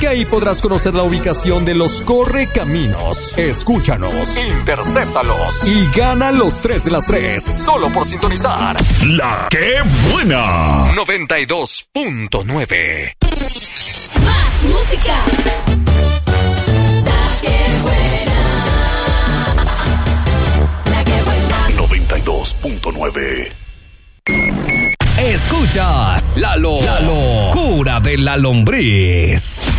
que ahí podrás conocer la ubicación de los correcaminos. Escúchanos, intercéptalos y gana los 3 de las 3, solo por sintonizar La que buena 92.9. Más música. La que buena. La que buena. 92.9. Escuchas la locura de la lombriz.